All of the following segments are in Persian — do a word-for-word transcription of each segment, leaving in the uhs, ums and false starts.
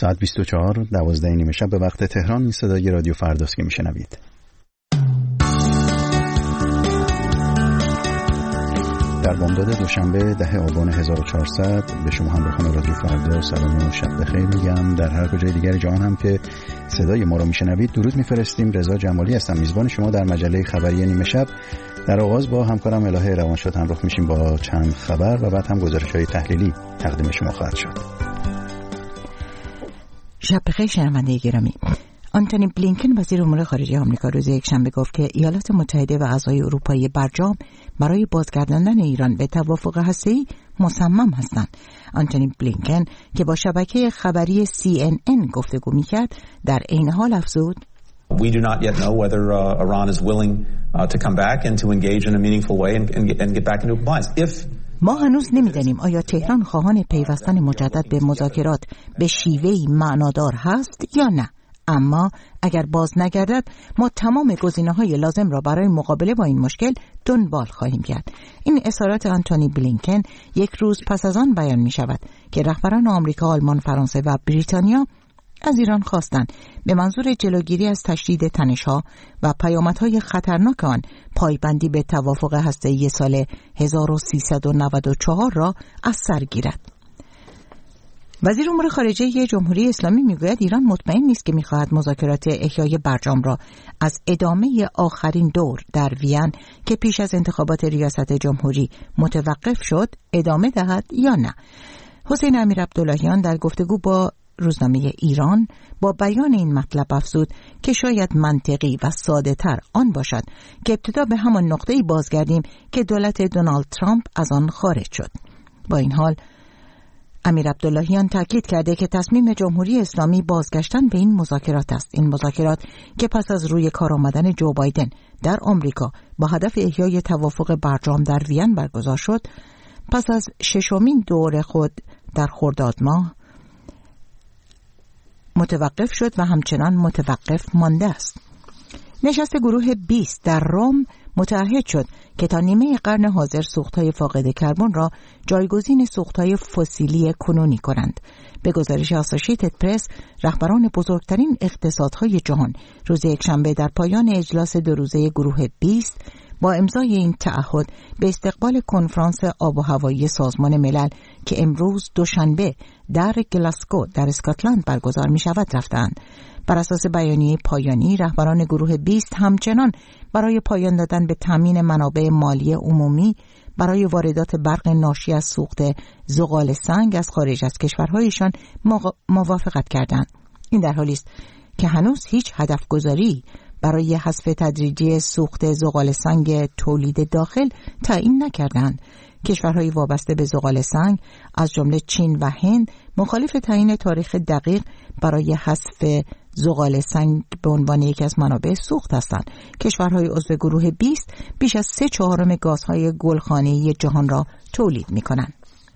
ساعت بیست و چهار دوازده نیمه شب به وقت تهران. این صدای رادیو فرداست که میشنوید. در بامداد دوشنبه ده آبان هزار و چهارصد به شما همراهان رادیو فردا سلام و شب بخیر میگم. در هر کجای دیگر جهان هم که صدای ما رو میشنوید درود میفرستیم. رضا جمالی هستم، میزبان شما در مجله خبری نیمه شب. در آغاز با همکارم الهه روانشاد همراه میشیم با چند خبر و بعد هم گزارش‌های تحلیلی تقدیم شما خواهد شد. شب بخیر شنونده گرامی. آنتونی بلینکن وزیر امور خارجه آمریکا روز یکشنبه گفت که ایالات متحده و اعضای اروپایی برجام برای بازگرداندن ایران به توافق هسته‌ای مصمم هستند. آنتونی بلینکن که با شبکه خبری سی ان ان گفتگو می‌کرد در این حال افزود: We do not yet know whether uh, Iran is willing uh, to come back and to engage in a meaningful way and, and, get, and get back into compliance. If ما هنوز نمی‌دانیم آیا تهران خواهان پیوستن مجدد به مذاکرات به شیوهی معنادار هست یا نه. اما اگر باز نگردد ما تمام گزینه‌های لازم را برای مقابله با این مشکل دنبال خواهیم کرد. این اظهارات آنتونی بلینکن یک روز پس از آن بیان می‌شود که رهبران آمریکا، آلمان، فرانسه و بریتانیا از ایران خواستند به منظور جلوگیری از تشدید تنش‌ها و پیامدهای خطرناک آن پایبندی به توافق هسته‌ای سال هزار و سیصد و نود و چهار را از سر گیرد. وزیر امور خارجه جمهوری اسلامی میگوید ایران مطمئن نیست که میخواهد مذاکرات احیای برجام را از ادامه آخرین دور در وین که پیش از انتخابات ریاست جمهوری متوقف شد ادامه دهد یا نه. حسین امیرعبداللهیان در گفتگو با روزنامه ایران با بیان این مطلب افزود که شاید منطقی و ساده تر آن باشد که ابتدا به همان نقطه‌ای بازگردیم که دولت دونالد ترامپ از آن خارج شد. با این حال امیرعبداللهیان تاکید کرده که تصمیم جمهوری اسلامی بازگشتن به این مذاکرات است. این مذاکرات که پس از روی کار آمدن جو بایدن در آمریکا با هدف احیای توافق برجام در وین برگزار شد، پس از ششمین دور خود در خرداد ماه متوقف شد و همچنان متوقف مانده است. نشست گروه بیست در روم متعهد شد که تا نیمه قرن حاضر سوخت‌های فاقد کربن را جایگزین سوخت‌های فسیلی کنونی کنند. به گزارش آسوشیتد پرس، رهبران بزرگترین اقتصادهای جهان روز یکشنبه در پایان اجلاس دو روزه گروه بیست با امضای این تعهد به استقبال کنفرانس آب و هوایی سازمان ملل که امروز دوشنبه در گلاسکو در اسکاتلند برگزار می شود رفتند. بر اساس بیانیه پایانی، رهبران گروه بیست همچنان برای پایان دادن به تامین منابع مالی عمومی برای واردات برق ناشی از سوخت زغال سنگ از خارج از کشورهایشان موافقت کردند. این در حالی است که هنوز هیچ هدف گذاری برای حذف تدریجی سوخت زغال سنگ تولید داخل تعیین نکردند. کشورهای وابسته به زغال سنگ از جمله چین و هند مخالف تعیین تاریخ دقیق برای حذف زغال سنگ به عنوان یکی از منابع سوخت هستند. کشورهای عضو گروه بیست بیش از سه چهارم گازهای گلخانه‌ای جهان را تولید می‌کنند.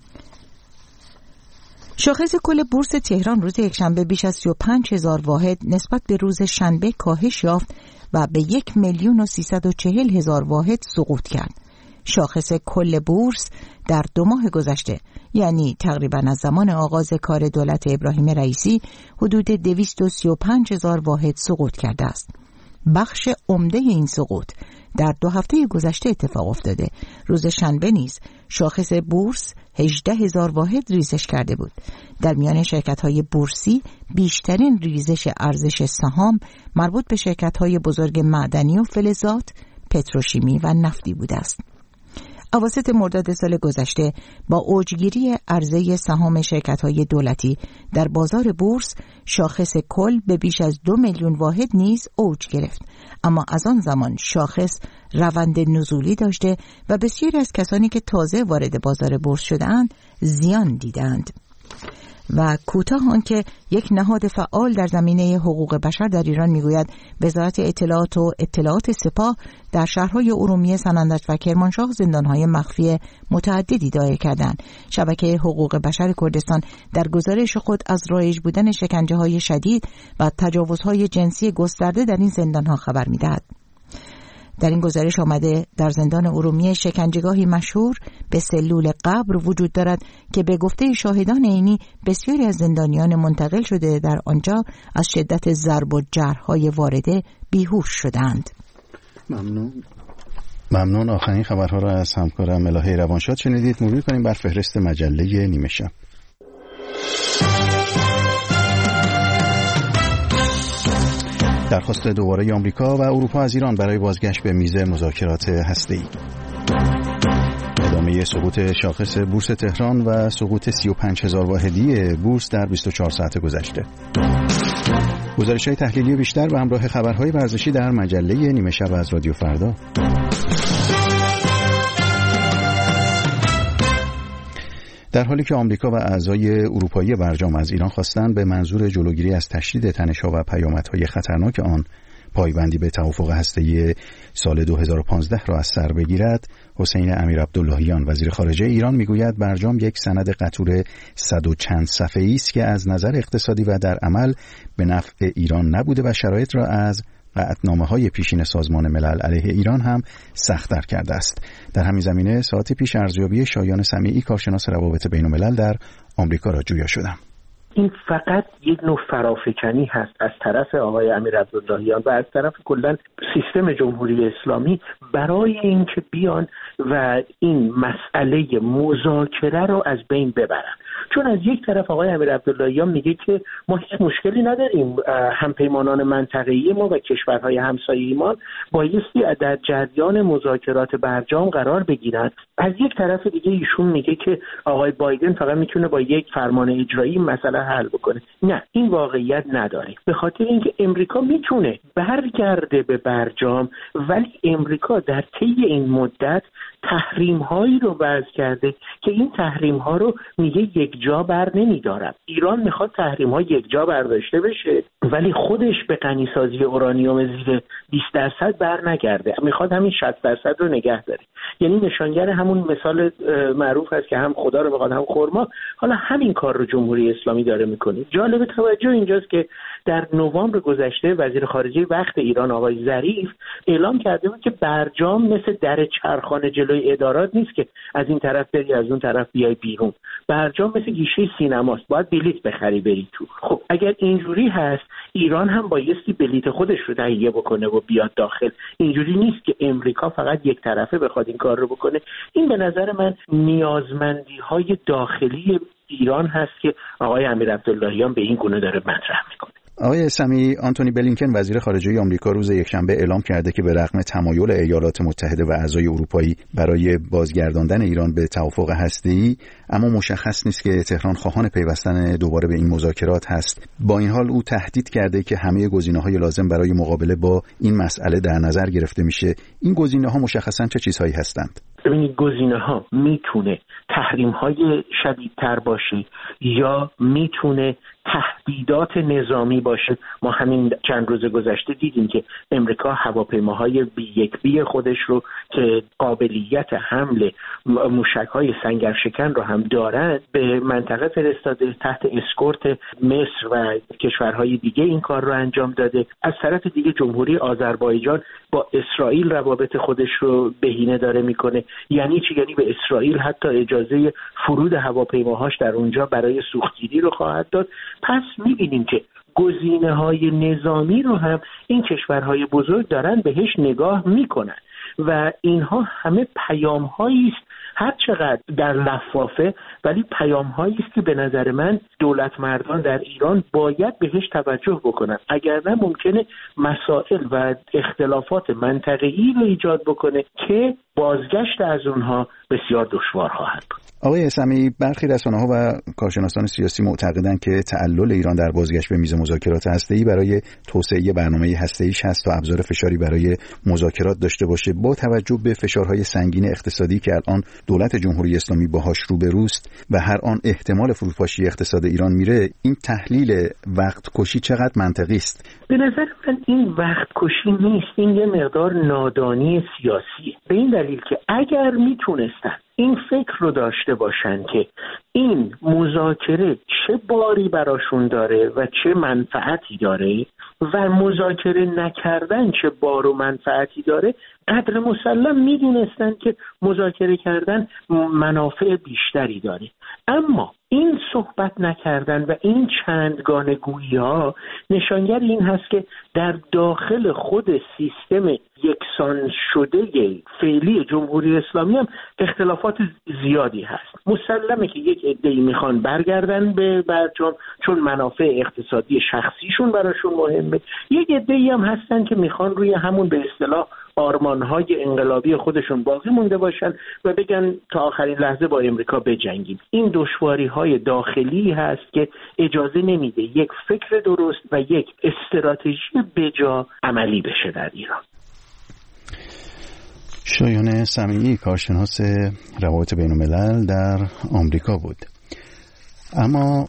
شاخص کل بورس تهران روز یکشنبه بیش از سی و پنج هزار واحد نسبت به روز شنبه کاهش یافت و به یک میلیون و سیصد و چهل هزار واحد سقوط کرد. شاخص کل بورس در دو ماه گذشته، یعنی تقریباً از زمان آغاز کار دولت ابراهیم رئیسی، حدود دویست و سی و پنج هزار واحد سقوط کرده است. بخش عمده این سقوط در دو هفته گذشته اتفاق افتاده. روز شنبه نیز شاخص بورس هجده هزار واحد ریزش کرده بود. در میان شرکت‌های بورسی بیشترین ریزش ارزش سهام مربوط به شرکت‌های بزرگ معدنی و فلزات، پتروشیمی و نفتی بوده است. اواسط مرداد سال گذشته با اوجگیری عرضه سهام شرکت‌های دولتی در بازار بورس، شاخص کل به بیش از دو میلیون واحد نیز اوج گرفت. اما از آن زمان شاخص روند نزولی داشته و بسیاری از کسانی که تازه وارد بازار بورس شده‌اند زیان دیدند. و کوتاه آنکه یک نهاد فعال در زمینه حقوق بشر در ایران میگوید وزارت اطلاعات و اطلاعات سپاه در شهرهای ارومیه، سنندج و کرمانشاه زندانهای مخفی متعددی دایر کردند. شبکه حقوق بشر کردستان در گزارش خود از رایج بودن شکنجه‌های شدید و تجاوزهای جنسی گسترده در این زندانها خبر می‌دهد. در این گزارش آمده در زندان ارومیه شکنجهگاهی مشهور به سلول قبر وجود دارد که به گفته شاهدان عینی بسیاری از زندانیان منتقل شده در آنجا از شدت ضرب و جرح‌های وارده بیهوش شدند. ممنون. ممنون. آخرین خبرها را از همکارم ملاحه روانشاد شنیدید. مرور کنیم بر فهرست مجله نیمه شب. درخواست دوباره آمریکا و اروپا از ایران برای بازگشت به میز مذاکرات هسته‌ای. ادامه سقوط شاخص بورس تهران و سقوط سی و پنج هزار واحدی بورس در بیست و چهار ساعت گذشته. گزارش‌های تحلیلی بیشتر و همراه خبرهای ورزشی در مجله نیمه شب از رادیو فردا. در حالی که آمریکا و اعضای اروپایی برجام از ایران خواستند به منظور جلوگیری از تشدید تنش‌ها و پیامدهای خطرناک آن پایبندی به توافق هسته‌ای سال دو هزار و پانزده را از سر بگیرد، حسین امیرعبداللهیان وزیر خارجه ایران میگوید برجام یک سند قطور صد و چند صفحه‌ای است که از نظر اقتصادی و در عمل به نفع ایران نبوده و شرایط را از قطعنامه‌های پیشین سازمان ملل علیه ایران هم سخت‌تر کرده است. در همین زمینه ساعت پیش ارزیابی شایان سمیعی کارشناس روابط بین‌الملل در آمریکا را جویا شدم. این فقط یک نوع فرافکنی هست از طرف آقای امیرعبداللهیان و از طرف کلاً سیستم جمهوری اسلامی برای اینکه بیان و این مسئله مذاکره رو از بین ببرن. چون از یک طرف آقای امیرعبداللهیان میگه که ما هیچ مشکلی نداریم، همپیمانان منطقه‌ای ما و کشورهای همسایه ما بایستی در جریان مذاکرات برجام قرار بگیرند. از یک طرف دیگه ایشون میگه که آقای بایدن فقط میتونه با یک فرمان اجرایی مسئله حل بکنه. نه، این واقعیت نداره، به خاطر اینکه امریکا میتونه برگرده به برجام، ولی امریکا در طی این مدت تحریم هایی رو وضع کرده که این تحریم ها رو میگه یک جا بر نمیدارم. ایران میخواد تحریم ها یک جا برداشته بشه ولی خودش به غنیسازی اورانیوم زیر بیست درصد بر نگرده، میخواد همین شصت درصد رو نگه داره. یعنی نشانگر همون مثال معروف هست که هم خدا رو بخواد هم خرما. حالا همین کار رو جمهوری اسلامی داره میکنه. جالب توجه اینجاست که در نوامبر گذشته وزیر خارجه وقت ایران آقای ظریف اعلام کرده بود که برجام مثل در چرخانه جلوی ادارات نیست که از این طرف بری از اون طرف بیای بیرون. برجام مثل گیشه سینماست، باید بلیت بخری بری تو. خب اگر اینجوری هست ایران هم بایستی بلیت خودش رو تهیه بکنه و بیاد داخل. اینجوری نیست که امریکا فقط یک طرفه بخواد این کار رو بکنه. این به نظر من نیازمندی‌های داخلی ایران هست که آقای امیرعبداللهیان به این گونه داره مطرح میکنه. آقای سمیعی، آنتونی بلینکن وزیر خارجه آمریکا روز یکشنبه اعلام کرده که به رغم تمایل ایالات متحده و اعضای اروپایی برای بازگرداندن ایران به توافق هسته‌ای، اما مشخص نیست که تهران خواهان پیوستن دوباره به این مذاکرات هست. با این حال او تهدید کرده که همه گزینه‌های لازم برای مقابله با این مسئله در نظر گرفته میشه. این گزینه‌ها مشخصاً چه چیزهایی هستند؟ ببینید، گزینه‌ها میتونه تحریم‌های شدیدتر باشه یا میتونه تهدیدات نظامی باشه. ما همین چند روز گذشته دیدیم که امریکا هواپیماهای بی یک بی خودش رو که قابلیت حمل موشک‌های سنگرشکن رو هم دارد به منطقه فرستاده، تحت اسکورت مصر و کشورهای دیگه این کار رو انجام داده. از طرف دیگه جمهوری آذربایجان با اسرائیل روابط خودش رو بهینه داره میکنه. یعنی چی؟ یعنی به اسرائیل حتی اجازه فرود هواپیماهاش در اونجا برای سوختگیری رو خواهد داد. پس می‌بینیم که گزینه‌های نظامی رو هم این کشورهای بزرگ دارن بهش نگاه میکنن و اینها همه پیام‌هایی است هر چقدر در لفافه، ولی پیام‌هایی است که به نظر من دولت مردان در ایران باید بهش توجه بکنن. اگر نه ممکنه مسائل و اختلافات منطقه‌ای رو ایجاد بکنه که بازگشت از اونها بسیار دشوار خواهد بود. آقای سمیعی، برخی رسانه‌ها و کارشناسان سیاسی معتقدند که تعلل ایران در بازگشت به میز مذاکرات هسته‌ای برای توسعه برنامه هسته‌ایش هست تا ابزار فشاری برای مذاکرات داشته باشه. با توجه به فشارهای سنگین اقتصادی که الان دولت جمهوری اسلامی باهاش روبروست و هر آن احتمال فروپاشی اقتصاد ایران میره، این تحلیل وقت کشی چقدر منطقی است؟ به نظر من این وقت کشی نیست، این یه مقدار نادانی سیاسیه. به این دلیل که اگر میتونستن این فکر رو داشته باشن که این مذاکره چه باری براشون داره و چه منفعتی داره و مذاکره نکردن چه بار و منفعتی داره، قدر مسلم میدونستن که مذاکره کردن منافع بیشتری داره. اما این صحبت نکردن و این چندگانه گویی ها نشانگر این هست که در داخل خود سیستم یکسان شده فعلی جمهوری اسلامی هم اختلافات زیادی هست. مسلمه که یک عده‌ای میخوان برگردن به برجام چون منافع اقتصادی شخصیشون براشون مهمه، یک عده‌ای هم هستن که میخوان روی همون به اصطلاح آرمان‌های انقلابی خودشون باقی مونده باشن و بگن تا آخرین لحظه با امریکا بجنگیم. این دشواری‌های داخلی هست که اجازه نمیده یک فکر درست و یک استراتژی بجا عملی بشه در ایران. شایان سمیعی، کارشناس روابط بین‌الملل در آمریکا بود. اما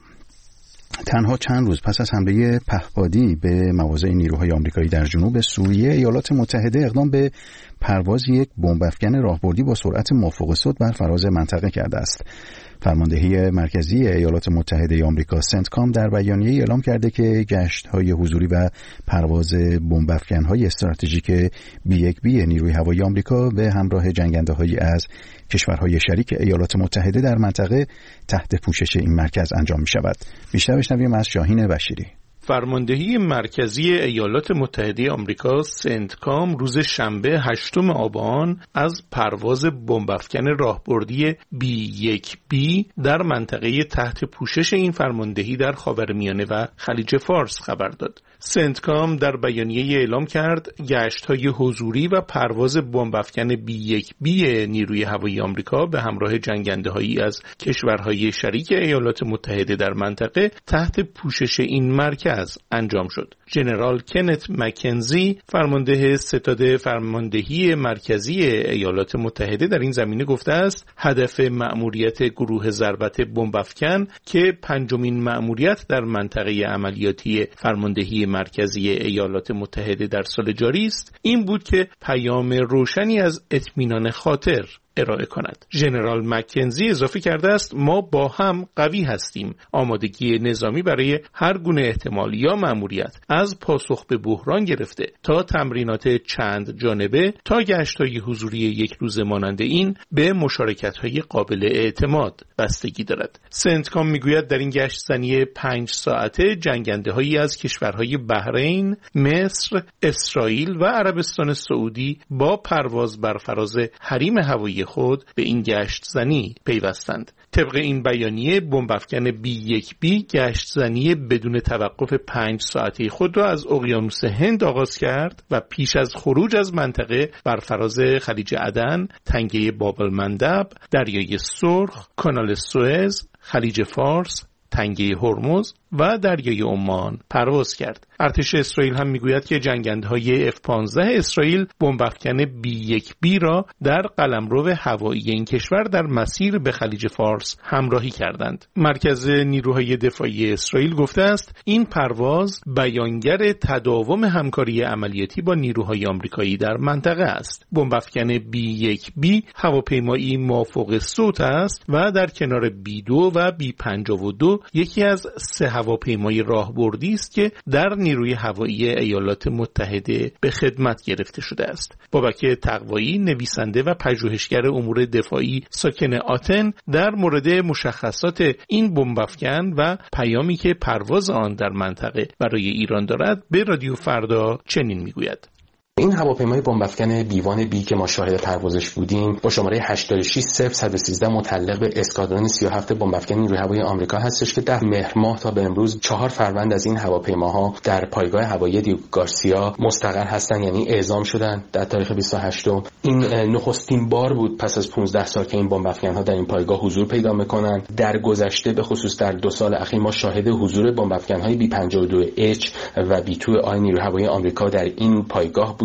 تنها چند روز پس از حمله پهپادی به مواضع نیروهای آمریکایی در جنوب سوریه، ایالات متحده اقدام به پرواز یک بمب افکن راهبردی با سرعت مافوق صوت بر فراز منطقه کرده است. فرماندهی مرکزی ایالات متحده آمریکا سنتکام در بیانیه‌ای اعلام کرده که گشت‌های حضوری و پرواز بمب افکن‌های استراتژیک بی یک بی نیروی هوایی آمریکا به همراه جنگنده‌هایی از کشورهای شریک ایالات متحده در منطقه تحت پوشش این مرکز انجام می‌شود. بیشتر بشنویم از شاهین بشیری. فرماندهی مرکزی ایالات متحده آمریکا سنتکام روز شنبه هشتم آبان از پرواز بمب افکن راهبردی بی یک بی در منطقه تحت پوشش این فرماندهی در خاورمیانه و خلیج فارس خبر داد. سنتکام در بیانیه اعلام کرد گشت‌های حضوری و پرواز بمب افکن بی یک بی نیروی هوایی آمریکا به همراه جنگنده‌هایی از کشورهای شریک ایالات متحده در منطقه تحت پوشش این مرکز انجام شد. ژنرال کنت مکنزی، فرمانده ستاد فرماندهی مرکزی ایالات متحده، در این زمینه گفته است هدف مأموریت گروه ضربت بمب افکن که پنجمین مأموریت در منطقه عملیاتی فرماندهی مرکزی ایالات متحده در سال جاری است، این بود که پیام روشنی از اطمینان خاطر ارائه کند. ژنرال مکنزی اضافه کرده است ما با هم قوی هستیم. آمادگی نظامی برای هر گونه احتمال یا مأموریت از پاسخ به بحران گرفته تا تمرینات چند جانبه تا گشت‌های حضوری یک روزه مانند این به مشارکت‌های قابل اعتماد بستگی دارد. سنتکام میگوید در این گشت زنی پنج ساعته جنگنده‌هایی از کشورهای بحرین، مصر، اسرائیل و عربستان سعودی با پرواز بر فراز حریم هوایی خود به این گشت زنی پیوستند. طبق این بیانیه بمب افکن بی یک بی گشت زنی بدون توقف پنج ساعته خود را از اقیانوس هند آغاز کرد و پیش از خروج از منطقه بر فراز خلیج عدن، تنگه باب المندب، دریای سرخ، کانال سوئز، خلیج فارس، تنگه هرمز و دریای عمان پرواز کرد. ارتش اسرائیل هم میگوید که جنگندهای اف پانزده اسرائیل بمب افکن بی یک بی را در قلمرو هوایی این کشور در مسیر به خلیج فارس همراهی کردند. مرکز نیروهای دفاعی اسرائیل گفته است این پرواز بیانگر تداوم همکاری عملیاتی با نیروهای آمریکایی در منطقه است. بمب افکن بی یک بی هواپیمایی مافوق صوت است و در کنار بی دو و بی پنجاه و دو یکی از سه هواپیمای راهبردی است که در نیروی هوایی ایالات متحده به خدمت گرفته شده است. بابک تقوایی، نویسنده و پژوهشگر امور دفاعی ساکن آتن، در مورد مشخصات این بمب افکن و پیامی که پرواز آن در منطقه برای ایران دارد به رادیو فردا چنین میگوید: این هواپیمای بمب افکن بی یک بی که ما شاهد پروازش بودیم با شماره هشتاد و شش صفر صد و سیزده متعلق به اسکادران سی و هفت بمب افکن نیروی هوایی آمریکا هستش که در مهر ماه تا به امروز چهار فروند از این هواپیماها در پایگاه هوایی دیگو گارسیا مستقر هستند، یعنی اعزام شدن در تاریخ بیست و هشتم. این نخستین بار بود پس از پانزده سال که این بمب افکن ها در این پایگاه حضور پیدا میکنن. در گذشته به خصوص در دو سال اخیر ما شاهد حضور بمب افکن های بی پنجاه و دو اچ و بی دو آی نیروی هوایی آمریکا در این پایگاه بود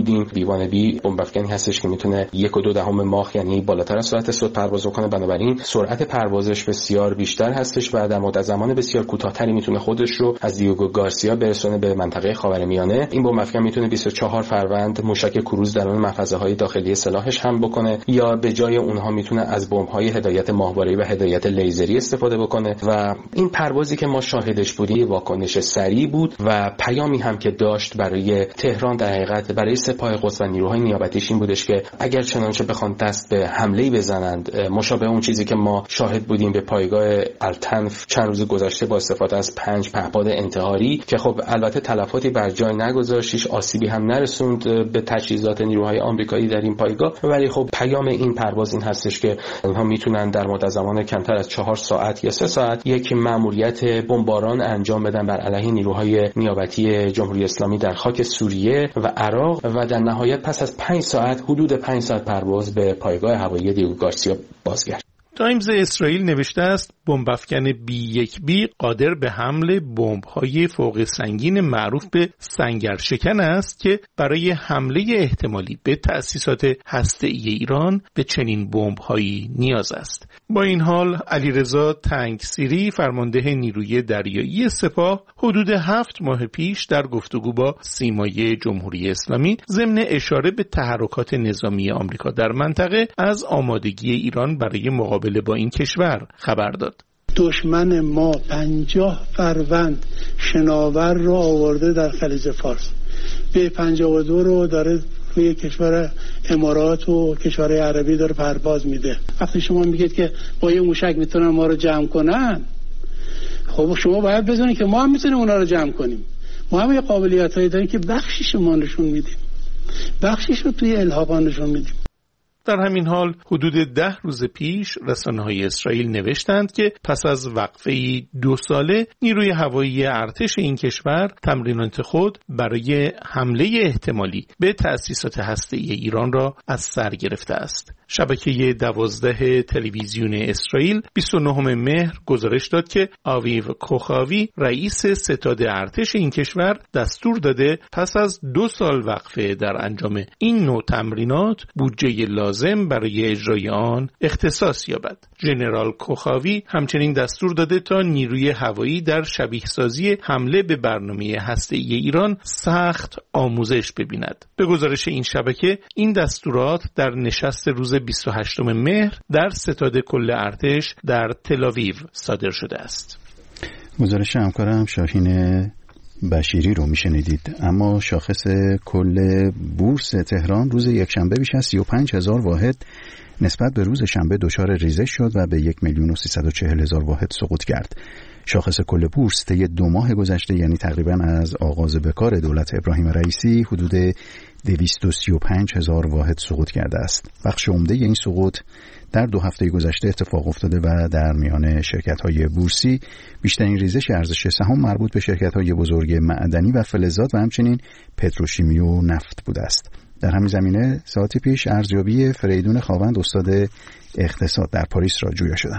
بودیم. بی وان بی بمب افکنی هستش که میتونه یک و دو دهم ماخ یعنی بالاتر از سرعت صوت پرواز کنه، بنابراین سرعت پروازش بسیار بیشتر هستش و در مدت زمان بسیار کوتاه‌تری میتونه خودش رو از دیوگو گارسیا برسونه به منطقه خاورمیانه. این بمب افکن میتونه بیست و چهار فروند موشک کروز درون محفظه‌های داخلی سلاحش هم بکنه یا به جای اونها میتونه از بمب‌های هدایت ماهواره‌ای و هدایت لیزری استفاده بکنه و این پروازی که ما شاهدش بودیم واکنش سریع بود و پیامی هم که داشت برای تهران، در حقیقت برای سپاه قدس و نیروهای نیابتیش این بودش که اگر چنانچه بخوان دست به حمله بزنند مشابه اون چیزی که ما شاهد بودیم به پایگاه التنف چند روز گذشته با استفاده از پنج پهپاد انتحاری که خب البته تلفاتی بر جای نگذاشت، هیچ آسیبی هم نرسوند به تجهیزات نیروهای آمریکایی در این پایگاه، ولی خب پیام این پرواز این هستش که اونها میتونن در مدت زمان کمتر از چهار ساعت یا سه ساعت یک مأموریت بمباران انجام بدن بر علیه نیروهای نیابتی جمهوری اسلامی در خاک سوریه و عراق و در نهایت پس از پنج ساعت حدود پنج ساعت پرواز به پایگاه هوایی دیوگو گارسیا بازگشت. تایمز اسرائیل نوشته است بمب افکن بی یک بی قادر به حمل بمب‌های فوق سنگین معروف به سنگرشکن است که برای حمله احتمالی به تأسیسات هسته‌ای ایران به چنین بمب‌هایی نیاز است. با این حال علیرضا تنگسیری فرمانده نیروی دریایی سپاه حدود هفت ماه پیش در گفتگو با سیمای جمهوری اسلامی ضمن اشاره به تحرکات نظامی آمریکا در منطقه از آمادگی ایران برای مقابله با این کشور خبر داد. دشمن ما پنجاه فروند شناور رو آورده در خلیج فارس، به پنجاه و دو رو داره روی کشور امارات و کشورهای عربی داره پرواز میده. وقتی شما میگید که با یه موشک میتونن ما رو جمع کنن، خب شما باید بدونید که ما هم میتونیم اونا رو جمع کنیم. ما هم یه قابلیتایی داریم که بخشیش ما نشون میدیم، بخشیش رو توی الحاقا نشون میدیم. در همین حال حدود ده روز پیش رسانه‌های اسرائیل نوشتند که پس از وقفه‌ای دو ساله نیروی هوایی ارتش این کشور تمرینات خود برای حمله احتمالی به تأسیسات هسته‌ای ایران را از سر گرفته است. شبکه دوازده تلویزیون اسرائیل بیست و نهم مهر گزارش داد که آویو کوخاوی رئیس ستاد ارتش این کشور دستور داده پس از دو سال وقفه در انجام این نوع تمرینات بودجه لازم برای اجرای آن اختصاص یابد. ژنرال کوخاوی همچنین دستور داده تا نیروی هوایی در شبیه سازی حمله به برنامه هسته‌ای ایران سخت آموزش ببیند. به گزارش این شبکه این دستورات در نشست روز بیست و هشتم مهر در ستاد کل ارتش در تل‌آویو صادر شده است. گزارش همکارم شاهین بشیری رو میشنیدید. اما شاخص کل بورس تهران روز یکشنبه بیش از سی و پنج هزار واحد نسبت به روز شنبه دچار ریزش شد و به یک میلیون و سیصد و چهل هزار واحد سقوط کرد. شاخص کل بورس طی دو ماه گذشته یعنی تقریباً از آغاز به کار دولت ابراهیم رئیسی حدود دویست و سی و پنج هزار واحد سقوط کرده است. بخش عمده این سقوط در دو هفته گذشته اتفاق افتاده و در میان شرکت‌های بورسی بیشترین ریزش ارزش سهام مربوط به شرکت‌های بزرگ معدنی و فلزات و همچنین پتروشیمی و نفت بوده است. در همین زمینه ساعتی پیش ارزیابی فریدون خاوند استاد اقتصاد در پاریس را جویا شدم.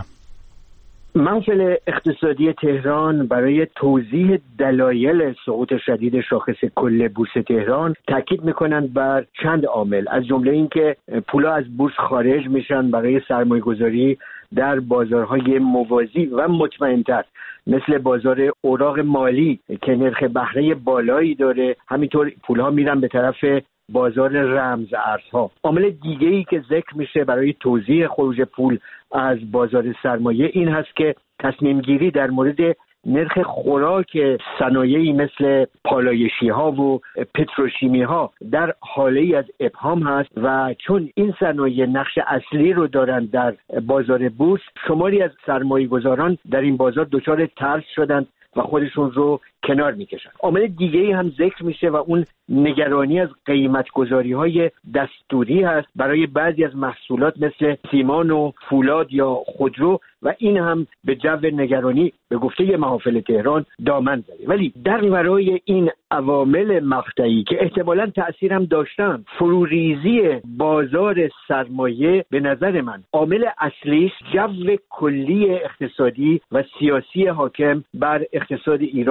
محفل اقتصادی تهران برای توضیح دلایل سقوط شدید شاخص کل بورس تهران تاکید میکنند بر چند عامل، از جمله اینکه پولا از بورس خارج میشن برای سرمایه‌گذاری در بازارهای موازی و مطمئن‌تر مثل بازار اوراق مالی که نرخ بهره بالایی داره. همینطور پولها میرن به طرف بازار رمز ارزها. عامل دیگه‌ای که ذکر میشه برای توزیع خروج پول از بازار سرمایه این هست که تصمیم گیری در مورد نرخ خوراک صنایعی مثل پالایشی ها و پتروشیمی ها در حاله از ابهام هست و چون این صنایع نقش اصلی رو دارن در بازار بورس، شماری از سرمایه گذاران در این بازار دچار ترس شدند و خودشون رو کنار میکشن. عامل دیگه‌ای هم ذکر میشه و اون نگرانی از قیمت گذاری های دستوری هست برای بعضی از محصولات مثل سیمان و فولاد یا خودرو و این هم به جو نگرانی به گفته محافل تهران دامن زده. ولی در ورای این عوامل مقطعی که احتمالاً تأثیر هم داشتن، فروریزی بازار سرمایه به نظر من عامل اصلیش جو کلی اقتصادی و سیاسی حاکم بر اقتصاد ایران است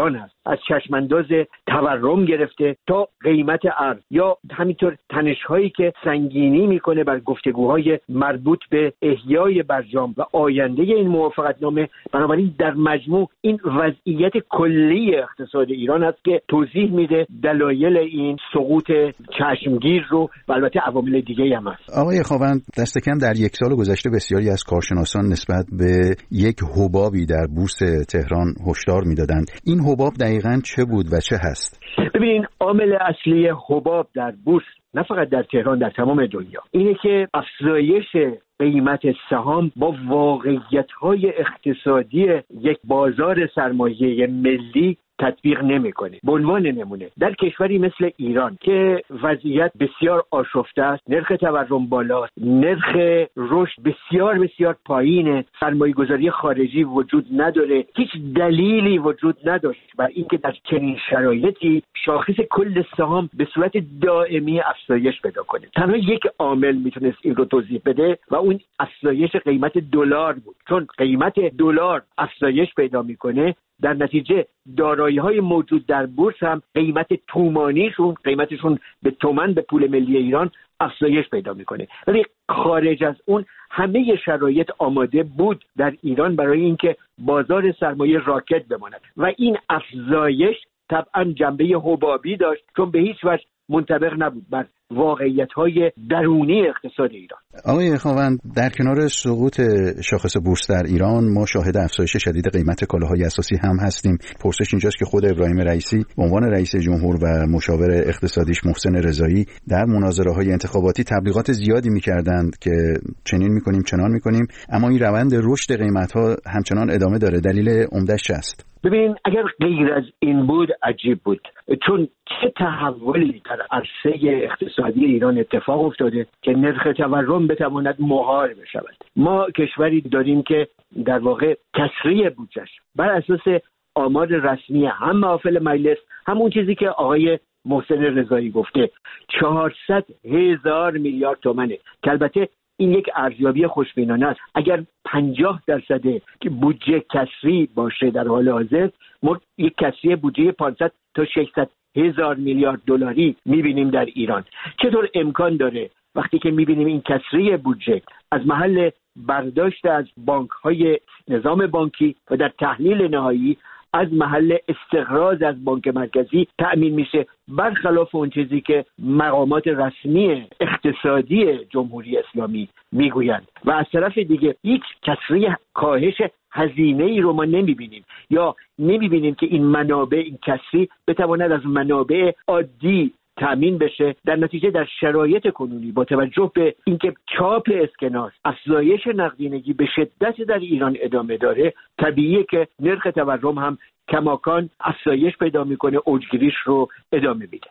از چشمانداز تورم گرفته تا قیمت ارز یا همینطور تنش‌هایی که سنگینی میکنه بر گفتگوهای مربوط به احیای برجام و آینده این موافقتنامه. بنابراین در مجموع این وضعیت کلی اقتصاد ایران است که توضیح میده دلایل این سقوط چشمگیر رو و البته عوامل دیگه هم هست. آقای خاوند، دست کم در یک سال گذشته بسیاری از کارشناسان نسبت به یک حبابی در بورس تهران هشدار میدادند. این حباب دقیقاً چه بود و چه هست؟ ببینین، عامل اصلی حباب در بورس نه فقط در تهران، در تمام دنیا اینه که افزایش قیمت سهام با واقعیت‌های اقتصادی یک بازار سرمایه ملی تطبیق نمیکنه. به عنوان نمونه در کشوری مثل ایران که وضعیت بسیار آشفته است، نرخ تورم بالاست، نرخ رشد بسیار بسیار پایینه، سرمایه‌گذاری خارجی وجود نداره، هیچ دلیلی وجود نداشت برای اینکه در چنین شرایطی شاخص کل سهام به صورت دائمی افزایش پیدا کنه. تنها یک عامل میتونست این رو توضیح بده و اون افزایش قیمت دلار بود. چون قیمت دلار افزایش پیدا میکنه، در نتیجه دارایی‌های موجود در بورس هم قیمت تومانیشون، قیمتشون به تومان به پول ملی ایران افزایش پیدا میکنه. ولی خارج از اون همه شرایط آماده بود در ایران برای اینکه بازار سرمایه راکد بماند و این افزایش طبعا جنبه حبابی داشت، چون به هیچ وجه منطبق نبود بر واقعیت‌های درونی اقتصاد ایران. آقای خاوند، در کنار سقوط شاخص بورس در ایران ما شاهد افزایش شدید قیمت کالاهای اساسی هم هستیم. پرسش اینجاست که خود ابراهیم رئیسی به عنوان رئیس جمهور و مشاور اقتصادیش محسن رضایی در مناظره‌های انتخاباتی تبلیغات زیادی می‌کردند که چنین می‌کنیم چنان می‌کنیم، اما این روند رشد قیمت‌ها همچنان ادامه داره. دلیل عمده‌اش چه است؟ ببین، اگر غیر از این بود عجیب بود، چون چه تحولی در عرصه اقتصادی ایران اتفاق افتاده که نرخ تورم بتواند مهار بشود. ما کشوری داریم که در واقع کسری بودجه‌اش بر اساس آمار رسمی هم محافل مجلس، همون چیزی که آقای محسن رضایی گفته، چهارصد هزار میلیارد تومانه که البته این یک ارزیابی خوشبینانه است. اگر پنجاه درصد که بودجه کسری باشه در حال حاضر، ما یک کسری بودجه پانصد تا ششصد هزار میلیارد دلاری میبینیم در ایران. چطور امکان داره وقتی که میبینیم این کسری بودجه از محل برداشت از بانک‌های نظام بانکی و در تحلیل نهایی از محل استقراض از بانک مرکزی تأمین میشه، برخلاف اون چیزی که مقامات رسمی اقتصادی جمهوری اسلامی میگویند. و از طرف دیگه هیچ کسری کاهش هزینه ای رو ما نمیبینیم یا نمیبینیم که این منابع، این کسری بتواند از منابع عادی تأمین بشه. در نتیجه در شرایط کنونی با توجه به اینکه چاپ اسکناس، افزایش نقدینگی به شدت در ایران ادامه داره، طبیعیه که نرخ تورم هم کماکان افزایش پیدا میکنه، اوجگیریش رو ادامه میده.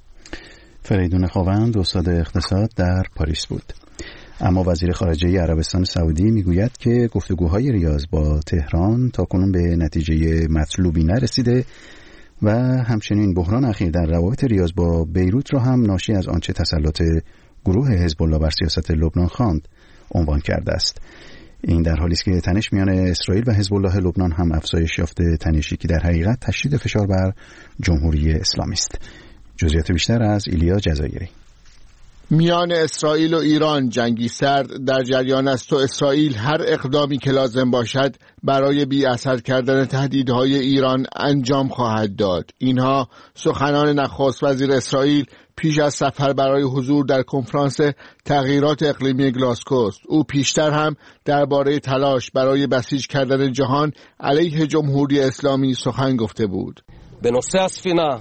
فریدون خاوند، استاد اقتصاد، در پاریس بود. اما وزیر خارجه عربستان سعودی میگوید که گفتگوهای ریاض با تهران تاکنون به نتیجه مطلوبی نرسیده و همچنین بحران اخیر در روابط ریاض با بیروت را هم ناشی از آنچه تسلط گروه حزب الله بر سیاست لبنان خواند عنوان کرده است. این در حالی است که تنش میان اسرائیل و حزب الله لبنان هم افزایش یافته، تنشی که در حقیقت تشدید فشار بر جمهوری اسلامی است. جزئیات بیشتر از ایلیا جزایری. میان اسرائیل و ایران جنگی سرد در جریان است و اسرائیل هر اقدامی که لازم باشد برای بی اثر کردن تهدیدهای ایران انجام خواهد داد. اینها سخنان نخست وزیر اسرائیل پیش از سفر برای حضور در کنفرانس تغییرات اقلیمی گلاسگو است. او پیشتر هم درباره تلاش برای بسیج کردن جهان علیه جمهوری اسلامی سخن گفته بود. به نوع اسفینه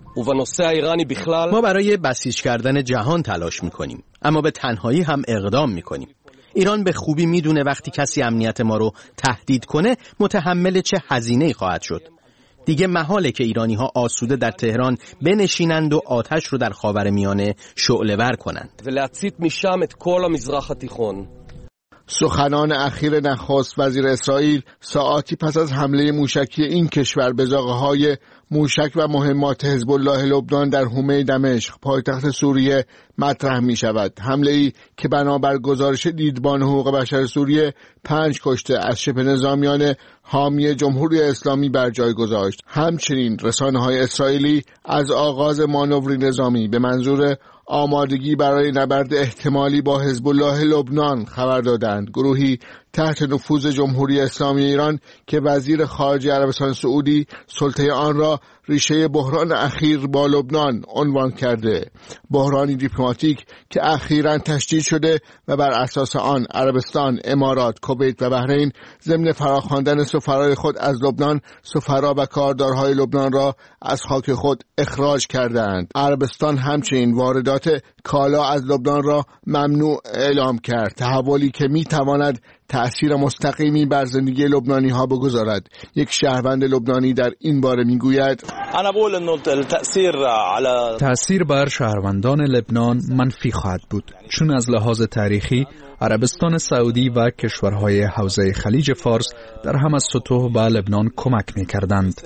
ما برای بسیج کردن جهان تلاش میکنیم، اما به تنهایی هم اقدام میکنیم. ایران به خوبی میدونه وقتی کسی امنیت ما رو تهدید کنه متحمل چه هزینه‌ای خواهد شد. دیگه محاله که ایرانی ها آسوده در تهران بنشینند و آتش رو در خاورمیانه شعله‌ور کنند. سخنان اخیر نخست وزیر اسرائیل ساعاتی پس از حمله موشکی این کشور به زاغه‌های موشک و مهمات حزب الله لبنان در حومه دمشق پایتخت سوریه مطرح می شود. حمله ای که بنابر گزارش دیدبان حقوق بشر سوریه پنج کشته از شبه نظامیان حامی جمهوری اسلامی بر جای گذاشت. همچنین رسانه‌های اسرائیلی از آغاز مانوری نظامی به منظور آمادگی برای نبرد احتمالی با حزب الله لبنان خبر دادند. گروهی تحت نفوذ جمهوری اسلامی ایران که وزیر خارجه عربستان سعودی سلطه آن را ریشه بحران اخیر با لبنان عنوان کرده. بحرانی دیپلماتیک که اخیراً تشدید شده و بر اساس آن عربستان، امارات، کویت و بحرین ضمن فراخواندن سفرای خود از لبنان سفرا و کاردارهای لبنان را از خاک خود اخراج کردند. عربستان همچنین واردات کالا از لبنان را ممنوع اعلام کرد، تحولی که میتواند تأثیر مستقیمی بر زندگی لبنانی ها بگذارد. یک شهروند لبنانی در این باره میگوید: تأثیر بر شهروندان لبنان منفی خواهد بود، چون از لحاظ تاریخی عربستان سعودی و کشورهای حوزه خلیج فارس در هم از سطوح به لبنان کمک می‌کردند.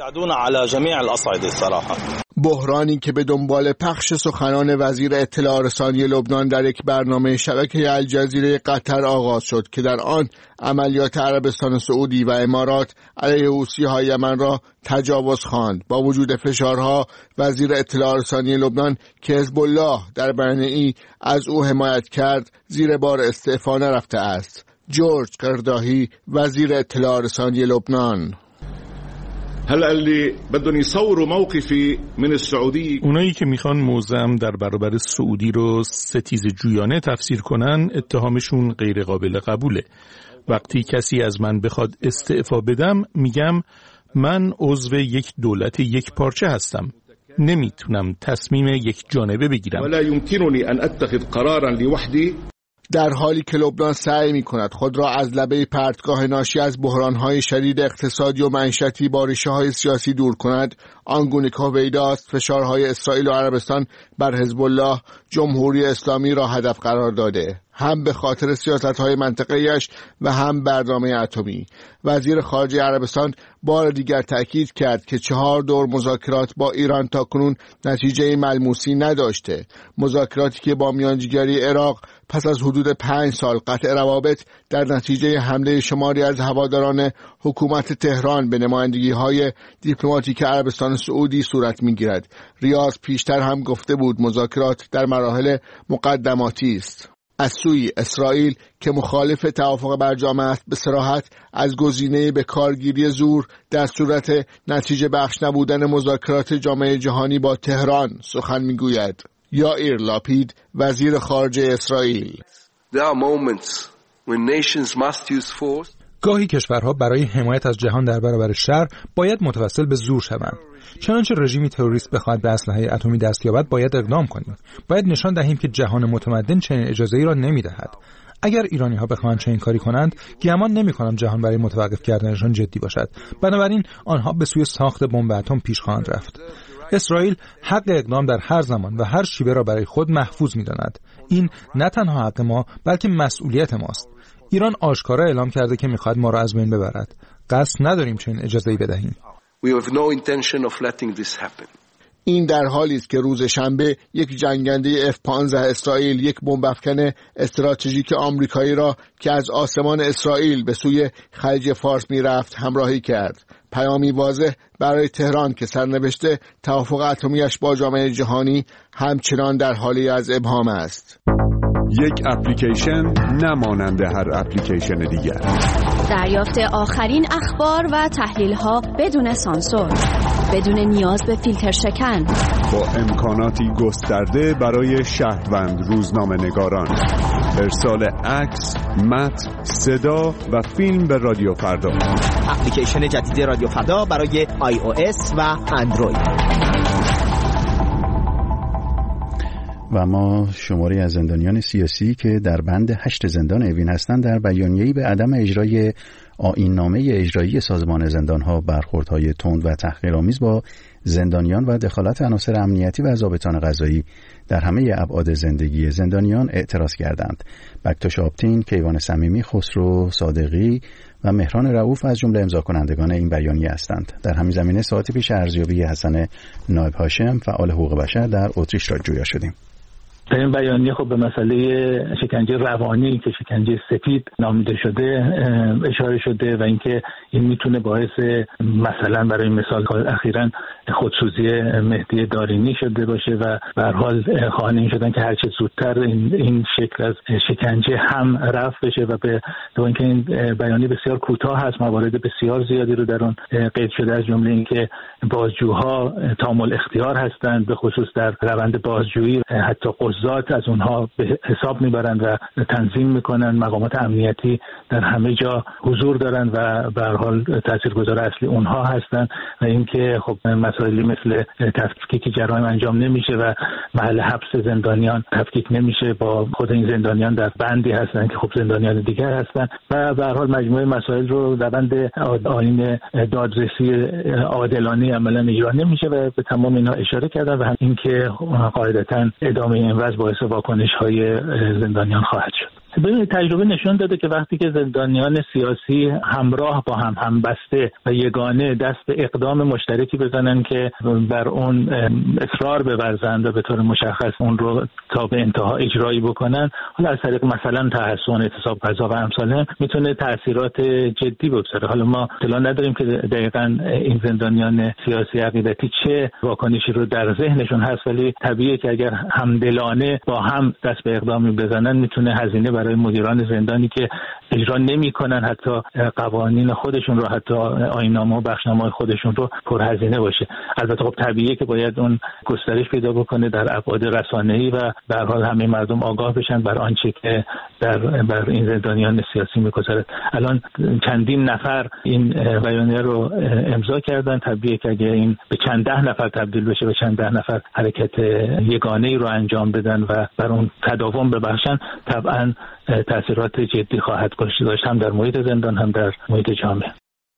بحرانی که به دنبال پخش سخنان وزیر اطلاع رسانی لبنان در یک برنامه شبکه الجزیره قطر آغاز شد که در آن عملیات عربستان سعودی و امارات علیه حوثی‌های یمن را تجاوز خواند. با وجود فشارها، وزیر اطلاع رسانی لبنان که حزب الله در بیانیه‌ای از او حمایت کرد زیر بار استعفا نرفته است. جورج قرداهی، وزیر اطلاع رسانی لبنان: هلا اللي بدهم يصوروا موقفي من السعودي، اونایی که میخوان موضعم در برابر سعودی رو ستیز جویانه تفسیر کنن، اتهامشون غیر قابل قبوله. وقتی کسی از من بخواد استعفا بدم، میگم من عضو یک دولت یک پارچه هستم، نمیتونم تصمیم یک جانبه بگیرم. ولا يمكنني ان اتخذ قرارا لوحدي. در حالی که لبنان سعی می کند خود را از لبه پرتگاه ناشی از بحران‌های شدید اقتصادی و معیشتی با ریشه‌های سیاسی دور کند، آنگونه که هویداست فشارهای اسرائیل و عربستان بر حزب الله جمهوری اسلامی را هدف قرار داده، هم به خاطر سیاست‌های منطقه‌ایش و هم برنامه اتمی. وزیر خارجه عربستان بار دیگر تأکید کرد که چهار دور مذاکرات با ایران تاکنون نتیجه ملموسی نداشته. مذاکراتی که با میانجیگری عراق پس از حدود پنج سال قطع روابط در نتیجه حمله شماری از هواداران حکومت تهران به نمایندگی‌های دیپلماتیک عربستان سعودی صورت می‌گیرد. ریاض پیشتر هم گفته بود مذاکرات در مراحل مقدماتی است. از سوی اسرائیل که مخالف توافق برجام است، به صراحت از گزینه به کارگیری زور در صورت نتیجه بخش نبودن مذاکرات جامعه جهانی با تهران سخن میگوید. یائیر لاپید، وزیر خارجه اسرائیل: گاهی کشورها برای حمایت از جهان در برابر شر باید متوسل به زور شوند. چنانچه رژیمی تروریست بخواهد به اسلحه اتمی دست یابد، باید اقدام کنیم. باید نشان دهیم که جهان متمدن چنین اجازه‌ای را نمی‌دهد. اگر ایرانی‌ها بخواهند چنین کاری کنند، گمان نمی‌کنم جهان برای متوقف کردنشان جدی باشد. بنابراین آنها به سوی ساخت بمب اتم پیش خواهند رفت. اسرائیل حق اقدام در هر زمان و هر شیوه را برای خود محفوظ می‌داند. این نه تنها حق ما، بلکه مسئولیت ماست. ایران آشکارا اعلام کرده که می‌خواهد ما را از بین ببرد. قصد نداریم چنین اجازه‌ای بدهیم. We have no intention of letting this happen. این در حالی است که روز شنبه یک جنگنده اف پانزده اسرائیل یک بمب افکن استراتژیک آمریکایی را که از آسمان اسرائیل به سوی خلیج فارس می‌رفت همراهی کرد. پیامی واضح برای تهران که سرنوشت توافق اتمیش با جامعه جهانی همچنان در حالی از ابهام است. یک اپلیکیشن نمانند هر اپلیکیشن دیگر. دریافت آخرین اخبار و تحلیل‌ها بدون سانسور، بدون نیاز به فیلتر شکن، با امکاناتی گسترده برای شهروند روزنامه‌نگاران. ارسال عکس، متن، صدا و فیلم به رادیو فردا. اپلیکیشن جدید رادیو فردا برای آی او اس و اندروید. و ما شماری از زندانیان سیاسی که در بند هشت زندان اوین هستند در بیانیه‌ای به عدم اجرای آیین‌نامه اجرایی سازمان زندان‌ها برخوردهای تند و تحقیرآمیز با زندانیان و دخالت عناصر امنیتی و ضابطان قضایی در همه ابعاد زندگی زندانیان اعتراض کردند. بکتاش آبتین، کیوان صمیمی، خسرو صادقی و مهران رؤوف از جمله امضا کنندگان این بیانیه هستند. در همین زمینه ساعتی پیش ارزیابی حسن نایب هاشم، فعال حقوق بشر در اتریش را جویا شدیم. در این بیانیه خب به مسئله شکنجه روانی که شکنجه سفید نامیده شده اشاره شده و اینکه این میتونه باعث مثلا برای مثال اخیراً خودسوزی مهدی دارینی شده باشه و به هر حال خواهان این شدن که هرچه زودتر این این شکل از شکنجه هم رفع بشه و به دو اینکه این بیانیه بسیار کوتاه هست، موارد بسیار زیادی رو در اون قید شده، از جمله اینکه بازجوها تامل اختیار هستند، به خصوص در روند بازجویی حتی قضات از اونها به حساب میبرن و تنظیم میکنن، مقامات امنیتی در همه جا حضور دارن و به هر حال تاثیرگذار اصلی اونها هستن و اینکه خب مسائلی مثل تفکیک جرایم انجام نمیشه و محل حبس زندانیان تفکیک نمیشه، با خود این زندانیان در بندی هستن که خب زندانیان دیگر هستن و به هر حال مجموعه مسائل رو روند آیین دادرسی عادلانه عملا اجرا نمیشه و به تمام اینها اشاره کردن و هم اینکه قاعدتاً ادامه این وضع باعث واکنش‌های زندانیان خواهد شد. ببینید تجربه نشون داده که وقتی که زندانیان سیاسی همراه با هم همبسته و یگانه دست به اقدام مشترکی بزنن که بر اون اصرار بورزند و به طور مشخص اون رو تا به انتها اجرایی بکنن، حالا از طریق مثلا تحصن، اعتصاب قضا و امثال، میتونه تاثیرات جدی بگذاره. حالا ما اطلاع نداریم که دقیقاً این زندانیان سیاسی عقیدتی چه واکنشی رو در ذهنشون هست، ولی طبیعیه که اگر همدلانه با هم دست به اقدامی بزنن میتونه هزینه برای مدیران زندانی که اجرا نمی‌کنن حتی قوانین خودشون رو، حتی آیین‌نامه و بخشنامه‌های خودشون رو، پرهزینه باشه. البته خب طبیعیه که باید اون گسترش پیدا بکنه در ابعاد رسانه‌ای و به هر حال همه مردم آگاه بشن بر آنچه که در بر این زندانیان سیاسی می‌گذرد. الان چندین نفر این بیانیه رو امضا کردن، طبیعیه که اگه این به چند ده نفر تبدیل بشه، به چند ده نفر حرکت یگانه‌ای رو انجام بدن و بر اون تداوم ببخشن، طبعاً تأثیرات جدی خواهد داشت، هم در محیط زندان هم در محیط جامعه.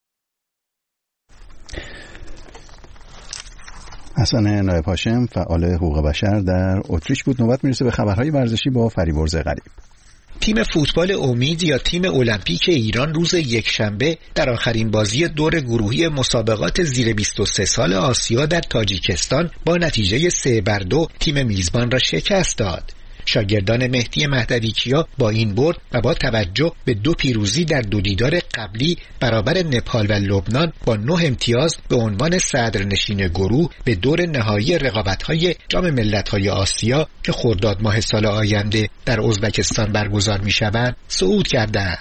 حسن نایب هاشم، فعال حقوق بشر در اتریش بود. نوبت میرسه به خبرهای ورزشی با فریبرز غریب. تیم فوتبال امید یا تیم المپیک ایران روز یکشنبه در آخرین بازی دور گروهی مسابقات زیر بیست و سه سال آسیا در تاجیکستان با نتیجه سه بر دو تیم میزبان را شکست داد. شاگردان مهدی مهدویکیا با این برد و با توجه به دو پیروزی در دو دیدار قبلی برابر نپال و لبنان با نه امتیاز به عنوان صدرنشین گروه به دور نهایی رقابت‌های جام ملت‌های آسیا که خرداد ماه سال آینده در ازبکستان برگزار می‌شوند صعود کردند.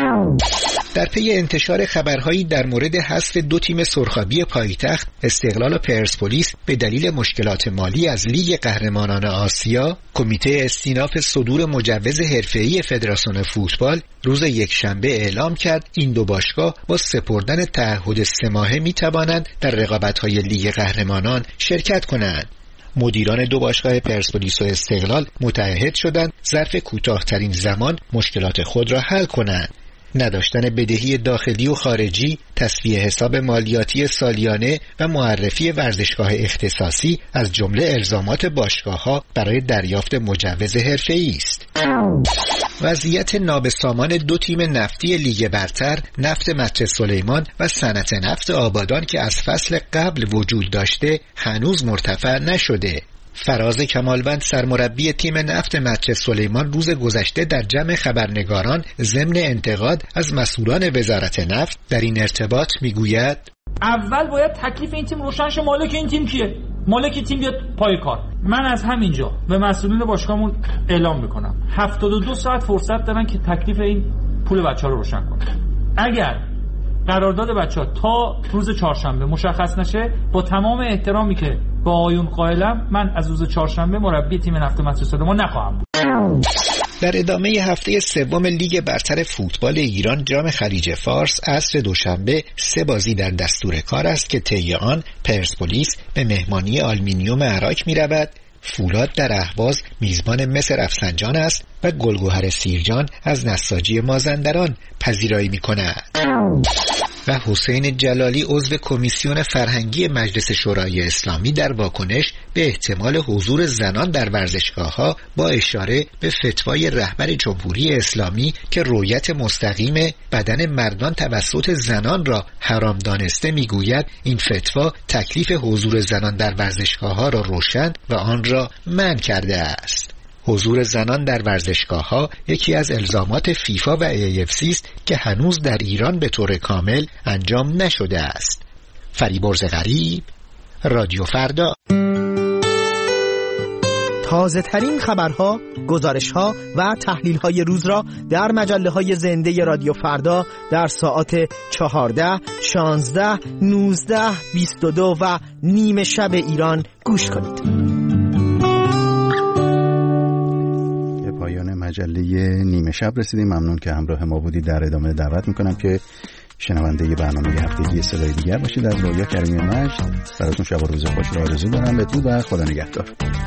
در پی انتشار خبرهایی در مورد حذف دو تیم سرخابی پایتخت استقلال و پرسپولیس به دلیل مشکلات مالی از لیگ قهرمانان آسیا، کمیته استیناف صدور مجوز حرفه‌ای فدراسیون فوتبال روز یکشنبه اعلام کرد این دو باشگاه با سپردن تعهد سه ماهه می‌توانند در رقابت‌های لیگ قهرمانان شرکت کنند. مدیران دو باشگاه پرسپولیس و استقلال متعهد شدند ظرف کوتاه‌ترین زمان مشکلات خود را حل کنند. نداشتن بدهی داخلی و خارجی، تسویه حساب مالیاتی سالیانه و معرفی ورزشگاه اختصاصی از جمله الزامات باشگاه‌ها برای دریافت مجوز حرفه‌ای است. وضعیت نابسامان دو تیم نفتی لیگ برتر، نفت مچ سلیمان و صنعت نفت آبادان که از فصل قبل وجود داشته هنوز مرتفع نشده. فراز کمالوند سرمربی تیم نفت مچ سلیمان روز گذشته در جمع خبرنگاران ضمن انتقاد از مسئولان وزارت نفت در این ارتباط میگوید اول باید تکلیف این تیم روشن شه، مالک این تیم کیه، مالک تیم بیاد پای کار. من از همینجا به مسئولین باشگاهمون اعلام میکنم هفتاد و دو ساعت فرصت دارن که تکلیف این پول بچه‌ها رو روشن کنن. اگر قرارداد بچه‌ها تا روز چهارشنبه مشخص نشه، با تمام احترامی که با آیون قائلم، من از روز چهارشنبه مربی تیم نفت مچ سلیمان نخواهم بود. در ادامه هفته سوم لیگ برتر فوتبال ایران جام خلیج فارس عصر دوشنبه سه بازی در دستور کار است که طی آن پرسپولیس به مهمانی آلومینیوم عراق می‌رود، فولاد در اهواز میزبان مس رفسنجان است و گلگهر سیرجان از نساجی مازندران پذیرایی می‌کند. و حسین جلالی عضو کمیسیون فرهنگی مجلس شورای اسلامی در واکنش به احتمال حضور زنان در ورزشگاه‌ها با اشاره به فتوای رهبر جمهوری اسلامی که رؤیت مستقیم بدن مردان توسط زنان را حرام دانسته میگوید این فتوا تکلیف حضور زنان در ورزشگاه‌ها را روشن و آن را منع کرده است. حضور زنان در ورزشگاه‌ها یکی از الزامات فیفا و ای اف سی است که هنوز در ایران به طور کامل انجام نشده است. فریبرز غریب، رادیو فردا. تازه ترین خبرها، گزارشها و تحلیل‌های روز را در مجله‌های زنده رادیو فردا در ساعات چهارده، شانزده، نوزده، بیست و دو و نیم شب ایران گوش کنید. به پایان مجله نیمه شب رسیدیم. ممنون که همراه ما بودید. در ادامه دعوت می‌کنم که شنونده برنامه هفتگی صدای دیگر باشید. از رویا کریمی مجد براتون شب و روز خوش را آرزو دارم. بدرود و خدا نگهدار.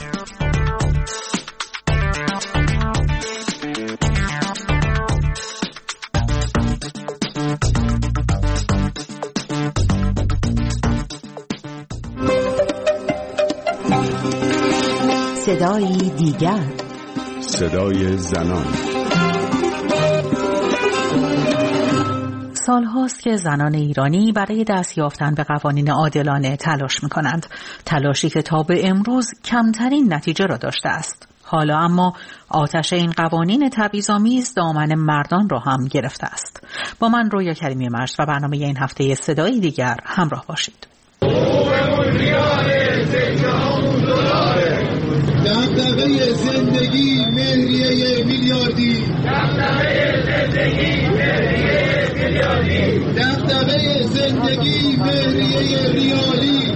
صدای دیگر، صدای زنان. سالهاست که زنان ایرانی برای دست یافتن به قوانین عادلانه تلاش می‌کنند. تلاشی که تا به امروز کمترین نتیجه را داشته است. حالا اما آتش این قوانین تبعیض‌آمیز دامن مردان را هم گرفته است. با من رویا کریمی مجد و برنامه این هفته صدای دیگر همراه باشید. دغدغه زندگی مهریه میلیاردی، دغدغه زندگی مهریه میلیاردی، دغدغه زندگی مهریه ریالی،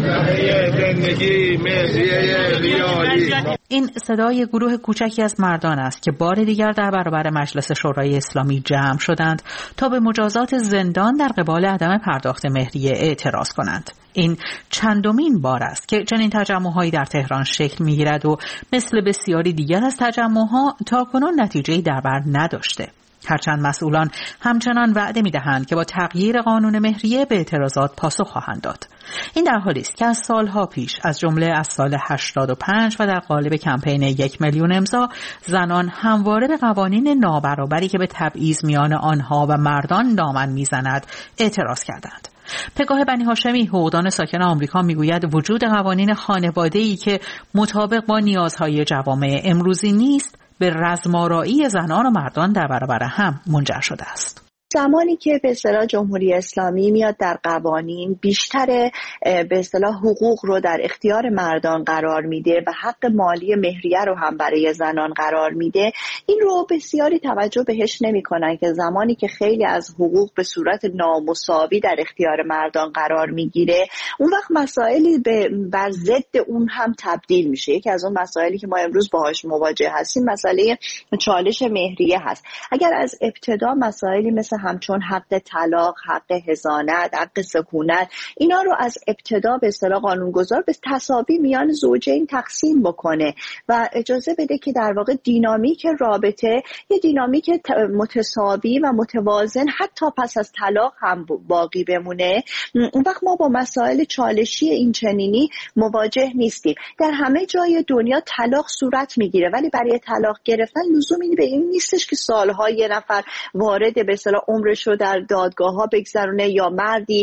دغدغه زندگی مهریه ریالی. این صدای گروه کوچکی از مردان است که بار دیگر در برابر مجلس شورای اسلامی جمع شدند تا به مجازات زندان در قبال عدم پرداخت مهریه اعتراض کنند. این چندمین بار است که چنین تجمع‌هایی در تهران شکل می‌گیرد و مثل بسیاری دیگر از تجمع‌ها تاکنون نتیجه‌ای در بر نداشته. هرچند مسئولان همچنان وعده می‌دهند که با تغییر قانون مهریه به اعتراضات پاسخ خواهند داد. این در حالی است که از سالها پیش از جمله از سال هشتاد و پنج و در قالب کمپین یک میلیون امضا زنان همواره به قوانین نابرابری که به تبعیض میان آنها و مردان دامن می‌زند اعتراض کردند. پگاه بنی هاشمی، حقوقدان ساکن آمریکا، میگوید وجود قوانین خانواده‌ای که مطابق با نیازهای جوامع امروزی نیست به رزمارایی زنان و مردان در برابر هم منجر شده است. زمانی که به اصطلاح جمهوری اسلامی میاد در قوانین بیشتر به اصطلاح حقوق رو در اختیار مردان قرار میده و حق مالی مهریه رو هم برای زنان قرار میده، این رو بسیاری توجه بهش نمیکنن که زمانی که خیلی از حقوق به صورت نامساوی در اختیار مردان قرار میگیره، اون وقت مسائلی به بر ضد اون هم تبدیل میشه. یکی از اون مسائلی که ما امروز باهاش مواجه هستیم مسئله چالش مهریه هست. اگر از ابتدا مسائلی مثل همچون حق طلاق، حق حضانت، حق سکونت، اینا رو از ابتدا به اصطلاح قانونگذار به تساوی میان زوجین تقسیم بکنه و اجازه بده که در واقع دینامیک رابطه یه دینامیک متساوی و متوازن حتی پس از طلاق هم باقی بمونه، اون وقت ما با مسائل چالشی این چنینی مواجه نیستیم. در همه جای دنیا طلاق صورت میگیره، ولی برای طلاق گرفتن لزومی به این نیستش که سالها یه نفر وارد به اصطلاح عمرش رو در دادگاه ها بگذرونه یا مردی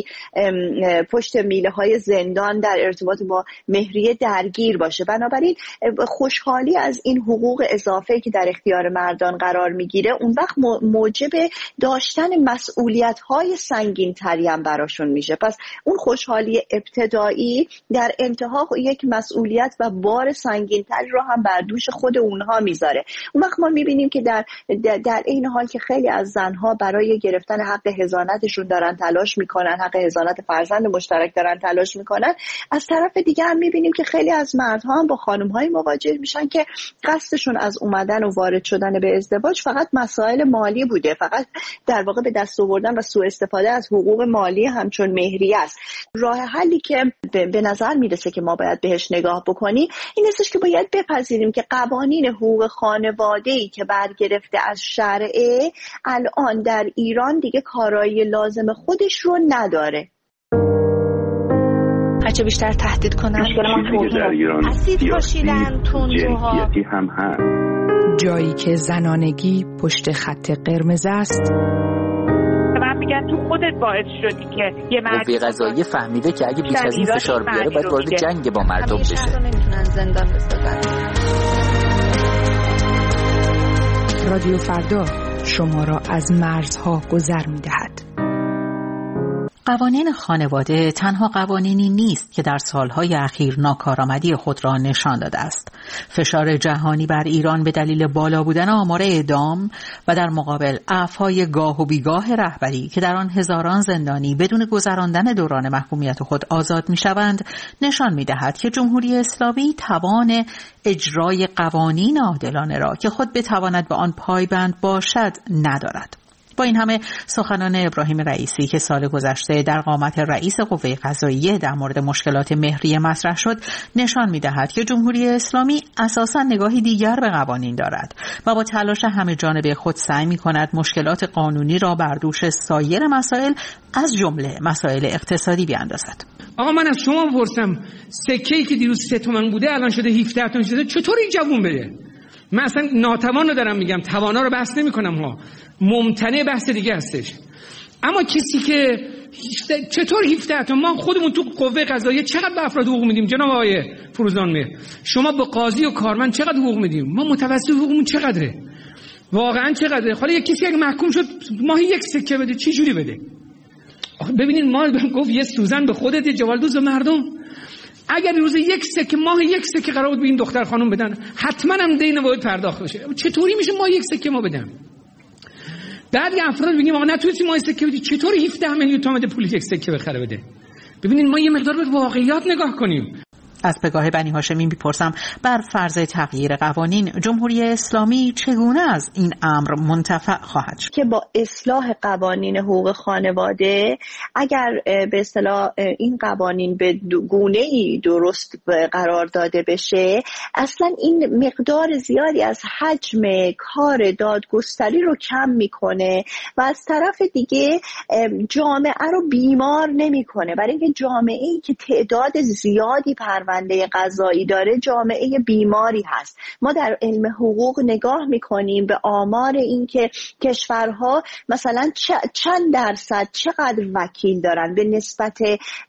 پشت میله های زندان در ارتباط با مهریه درگیر باشه. بنابراین خوشحالی از این حقوق اضافه که در اختیار مردان قرار میگیره اون وقت موجب داشتن مسئولیت های سنگین تری هم براشون میشه. پس اون خوشحالی ابتدایی در انتها یک مسئولیت و بار سنگین تری رو هم بر دوش خود اونها میذاره. اون وقت ما میبینیم که در در این حال که خیلی از زنها برای گرفتن حق حضانتشون دارن تلاش میکنن، حق حضانت فرزند مشترک دارن تلاش میکنن، از طرف دیگه هم میبینیم که خیلی از مردها هم با خانم‌های مواجه میشن که قصدشون از اومدن و وارد شدن به ازدواج فقط مسائل مالی بوده، فقط در واقع به دست آوردن و سوء استفاده از حقوق مالی همچون مهریه است. راه حلی که به نظر میرسه که ما باید بهش نگاه بکنیم این استش که باید بپذیریم که قوانین حقوق خانواده‌ای که برگرفته از شرعه الان در ایران دیگه کارایی لازم خودش رو نداره. هرچه بیشتر تهدید کنن اسید پاشیدن تندروها هم هست. جایی که زنانگی پشت خط قرمز است. من میگم تو خودت باعث شدی که یه مرد قوه قضاییه فهمیده که اگه بیش از این فشار بیاره باید وارد جنگ با مردم بشه. نمیتونن زندان بسازن. رادیو فردا شما را از مرزها گذر می‌دهد. قوانین خانواده تنها قوانینی نیست که در سالهای اخیر ناکارآمدی خود را نشان داده است. فشار جهانی بر ایران به دلیل بالا بودن آمار اعدام و در مقابل عفوهای گاه و بیگاه رهبری که در آن هزاران زندانی بدون گذراندن دوران محکومیت خود آزاد می‌شوند، نشان می‌دهد که جمهوری اسلامی توان اجرای قوانین عادلانه را که خود بتواند به آن پایبند باشد ندارد. با این همه سخنان ابراهیم رئیسی که سال گذشته در قامت رئیس قوه قضاییه در مورد مشکلات مهریه مطرح شد نشان می‌دهد که جمهوری اسلامی اساساً نگاهی دیگر به قوانین دارد و با تلاش همه جانبه خود سعی می‌کند مشکلات قانونی را بر دوش سایر مسائل از جمله مسائل اقتصادی بیاندازد. آقا من از شما بپرسم، سکه‌ای که دیروز سه تومن بوده الان شده هفده تومن شده، چطور این جوون بده؟ من اصلا ناتوان رو دارم میگم، توانا رو بحث نمی کنم ها، ممتنع بحث دیگه هستش. اما کسی که چطور هفده تومن، ما خودمون تو قوه قضاییه چقدر به افراد حقوق میدیم جناب آقای فروزان مهر؟ شما به قاضی و کارمند چقدر حقوق میدیم؟ ما متوسط حقوقمون چقدره؟ واقعا چقدره؟ حالا یک کسی اگه محکوم شد ماهی یک سکه بده، چی جوری بده؟ ببینید ما گفت یه سوزن به خودت، یه جوالدوز به مردم. اگر روز یک سکه ماه یک سکه قرار بود به این دختر خانم بدن، حتما هم دین باید پرداخت بشه. چطوری میشه ما یک سکه ما بدن؟ بعد یه افراد بگیم آقا نتونستی ما یک سکه بدی، چطوری هفده میلیون تومان پول یک سکه بخره بده؟ ببینید ما یه مقدار به واقعیات نگاه کنیم. از پگاه بنی هاشمی میپرسم بر فرض تغییر قوانین جمهوری اسلامی چگونه از این امر منتفع خواهد شد؟ که با اصلاح قوانین حقوق خانواده اگر به اصطلاح این قوانین به گونه‌ای درست قرار داده بشه، اصلا این مقدار زیادی از حجم کار دادگستری رو کم میکنه و از طرف دیگه جامعه رو بیمار نمیکنه، برای اینکه جامعه‌ای که تعداد زیادی پرونده قضایی داره جامعه بیماری هست. ما در علم حقوق نگاه میکنیم به آمار این که کشورها مثلا چند درصد چقدر وکیل دارن به نسبت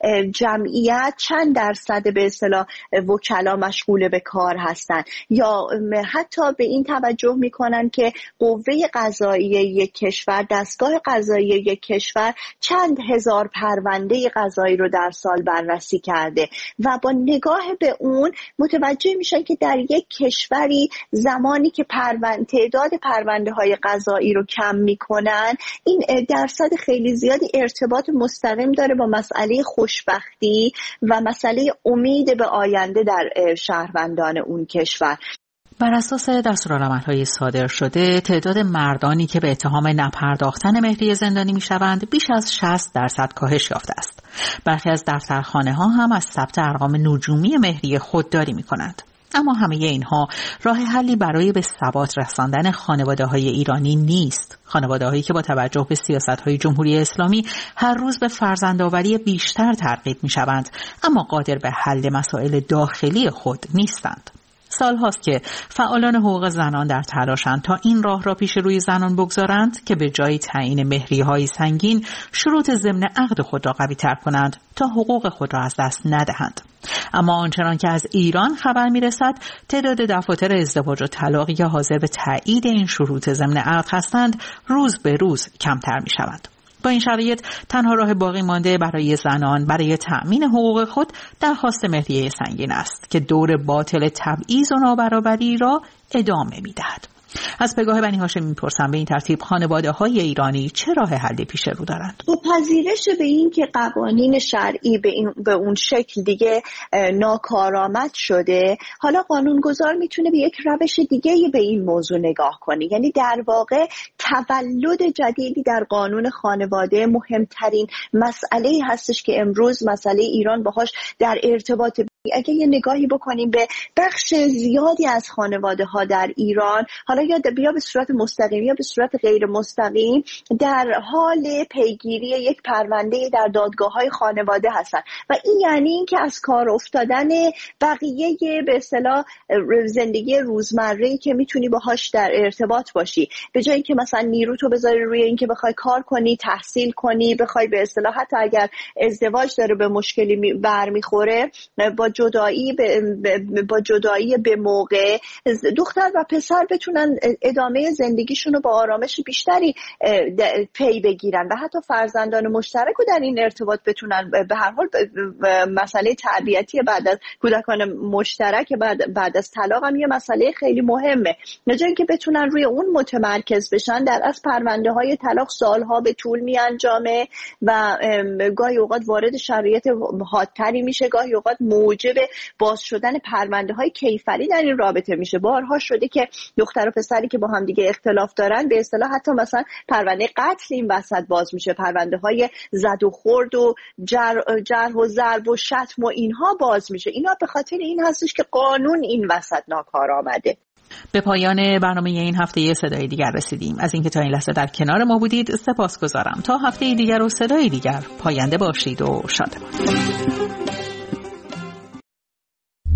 جمعیت، چند درصد به اصطلاح وکلا مشغول به کار هستن، یا حتی به این توجه میکنن که قوه قضاییه یک کشور، دستگاه قضایی یک کشور چند هزار پرونده قضایی رو در سال بررسی کرده و با نگاه به اون متوجه میشن که در یک کشوری زمانی که پرونده تعداد پرونده های قضایی رو کم میکنن، این درصد خیلی زیادی ارتباط مستقیم داره با مسئله خوشبختی و مسئله امید به آینده در شهروندان اون کشور. بر اساس دستورالعمل‌های صادر شده تعداد مردانی که به اتهام نپرداختن مهریه زندانی می‌شوند بیش از شصت درصد کاهش یافته است. برخی از دفترخانه‌ها هم از ثبت ارقام نجومی مهریه خودداری می‌کنند. اما همه اینها راه حلی برای به ثبات رساندن خانواده‌های ایرانی نیست. خانواده‌هایی که با توجه به سیاست‌های جمهوری اسلامی هر روز به فرزندآوری بیشتر ترغیب می‌شوند، اما قادر به حل مسائل داخلی خود نیستند. سال هاست که فعالان حقوق زنان در تلاشند تا این راه را پیش روی زنان بگذارند که به جای تعیین مهریه‌های سنگین شروط ضمن عقد خود را قوی تر کنند تا حقوق خود را از دست ندهند. اما آنچنان که از ایران خبر میرسد تعداد دفاتر ازدواج و طلاقی که حاضر به تایید این شروط ضمن عقد هستند روز به روز کمتر میشوند. با این شرایط تنها راه باقی مانده برای زنان برای تأمین حقوق خود درخواست مهریه سنگین است که دور باطل تبعیض و نابرابری را ادامه می‌دهد. از پگاه بنی هاشمی می‌پرسم به این ترتیب خانواده‌های ایرانی چه راه حلی پیش رو دارند؟ با پذیرش به این که قوانین شرعی به, این، به اون شکل دیگه ناکارآمد شده، حالا قانونگذار میتونه به یک روش دیگه به این موضوع نگاه کنه. یعنی در واقع تولد جدیدی در قانون خانواده مهمترین مسئله هستش که امروز مسئله ایران باهاش در ارتباط. اگه یه نگاهی بکنیم به بخش زیادی از خانواده ها در ایران، حالا یا بیا به صورت مستقیم یا به صورت غیر مستقیم، در حال پیگیری یک پرونده در دادگاه های خانواده هستن و این یعنی این که از کار افتادن بقیه به اصطلاح زندگی روزمره‌ای که میتونی باهاش در ارتباط باشی، به جای اینکه مثلا نیرو تو بذاری روی اینکه بخوای کار کنی، تحصیل کنی، بخوای به اصطلاح حتی اگر ازدواج داره به مشکلی برمیخوره با با جدایی با جدایی به موقع دختر و پسر بتونن ادامه زندگیشون رو با آرامش بیشتری پی بگیرن و حتی فرزندان مشترک رو در این ارتباط بتونن به هر حال مسئله تربیتی بعد از کودکان مشترک بعد بعد از طلاق هم یه مسئله خیلی مهمه. نجایی که بتونن روی اون متمرکز بشن، در از پرونده های طلاق سالها به طول می انجامه و گاهی اوقات وارد شرایط حادتری میشه، گاهی اوقات موجب باز شدن پرونده های کیفری در این رابطه میشه. بارها شده که دختر و پسری که با هم دیگه اختلاف دارن به اصطلاح حتی مثلا پرونده قتل این وسط باز میشه، پرونده های زد و خورد و جرح جر و ضرب و شتم و اینها باز میشه. اینا به خاطر این هستش که قانون این وسط ناکار آمده. به پایان برنامه این هفته یه صدای دیگر رسیدیم. از اینکه تا این لحظه در کنار ما بودید سپاسگزارم. تا هفته دیگر و صدای دیگر پاینده باشید و شاد باشید.